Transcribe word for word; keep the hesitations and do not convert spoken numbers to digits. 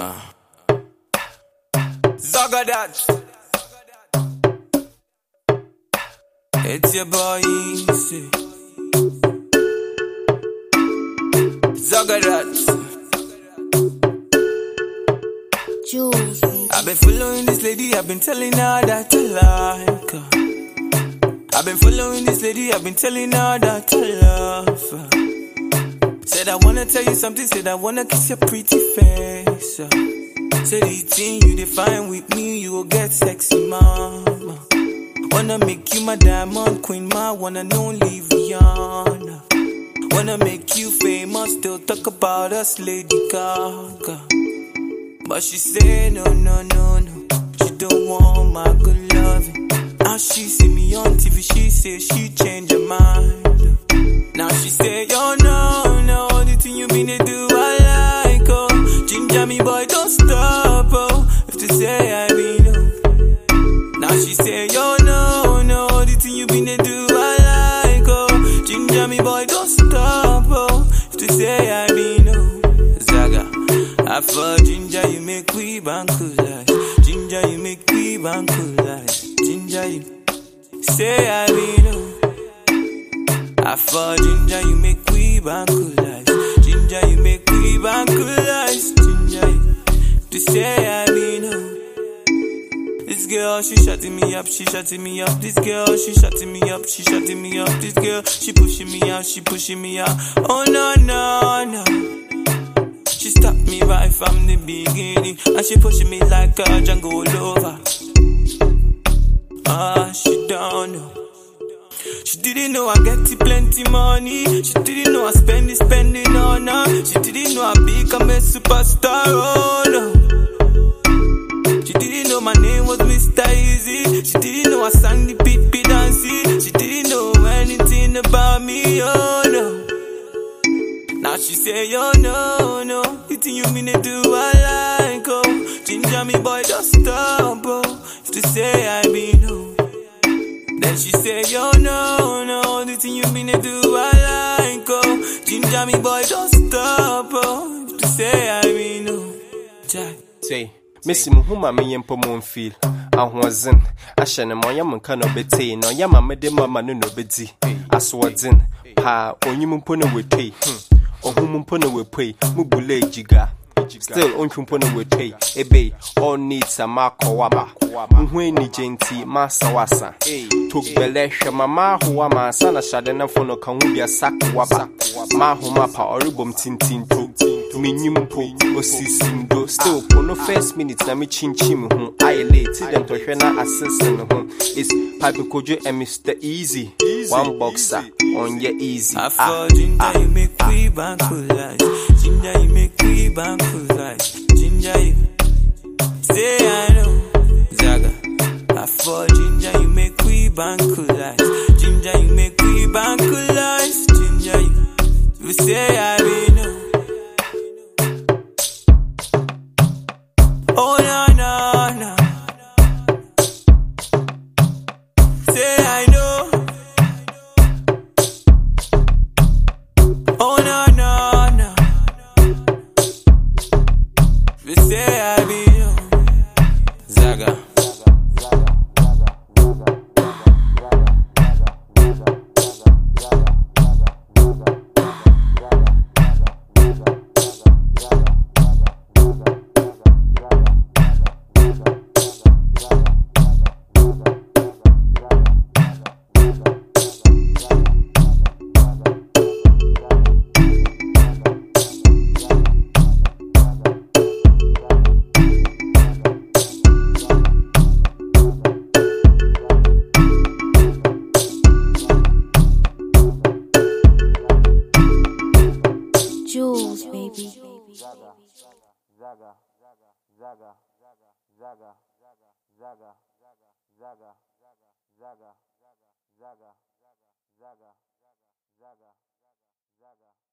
Uh. Zagadat. It's your boy Easy. Zagadat. Jules, baby. I've been following this lady, I've been telling her that I like her. I've been following this lady, I've been telling her that I love her. Said I wanna tell you something, said I wanna kiss your pretty face. uh. Said the thing you define with me, you will get sexy, mama. Wanna make you my diamond queen, my one and only Rihanna. Wanna make you famous, still talk about us, Lady Gaga. But she said no, no, no, no, she don't want my good loving. Now she see me on T V, she say she changed her mind. Now she say, yo, no, no, the thing you mean to do, I like, oh. Ginger me, boy, don't stop, oh. If to say I be no. Now she say, yo, no, no, the thing you mean to do, I like, oh. Ginger me, boy, don't stop, oh. If to say I be no. Zaga, I for ginger, you make we bankulize. Ginger, you make we bankulize. Ginger, you say I be no. I for ginger, you make we bankulize. Ginger, you make we bankulize. Ginger, you to say I be no. This girl, she shutting me up, she shutting me up. This girl, she shutting me up, she shutting me up. This girl, she pushing me out, she pushing me out. Oh no, no, no. She stopped me right from the beginning, and she pushing me like a Django lover. Ah, she don't know. She didn't know I get plenty money. She didn't know I spend it, spending on her. She didn't know I become a superstar. Oh no. She didn't know my name was Mister Easy. She didn't know I sang the beat, beat dancing. She didn't know anything about me. Oh no. Now she say, yo, no, no, the thing you mean to do, I like, oh. Ginger me, boy, just stop, oh. If to say I be no. Then she say, yo, no, no, the thing you mean to do, I like, oh. Ginger me, boy, don't stop, oh. If to say I be no. Jack. Say, Missy Muhuma, me and Pomon feel. I wasn't. I shan't know Yaman cannot be tain, or Yama made the mamma no bedzi. I swords in. Pa, or you puna with pay. Or whom puna will pay, Mubule jiga. Still on Chumpona will pay, a bay, all needs a marco waba. When ni genti, Massa Wassa. Took Belesha, Mamma, who are my son, a shadena for no Kangubia sack waba. Mahumapa or ribum tintin took to me Nimpo, or Sissindo. Still, for no first minute, Nami Chin Chim, whom I late, them to Hena assassin, whom is Papicojo and Mister Easy. One boxer on your easy. I for ginger, you make we bankulize. Ginger, you make we bankulize. Ginger, you say I know. Zaga, I for ginger, you make we bankulize. Ginger, you make we bankulize. Ginger, you, you say I be no. Oh no, no, no. Say I know. Oh no, no, no. You say I be no. Zaga. Jules, baby. Zaga, Zaga, Zaga, Zaga, Zaga, Zaga, Zaga, Zaga, Zaga, Zaga, Zaga, Zaga.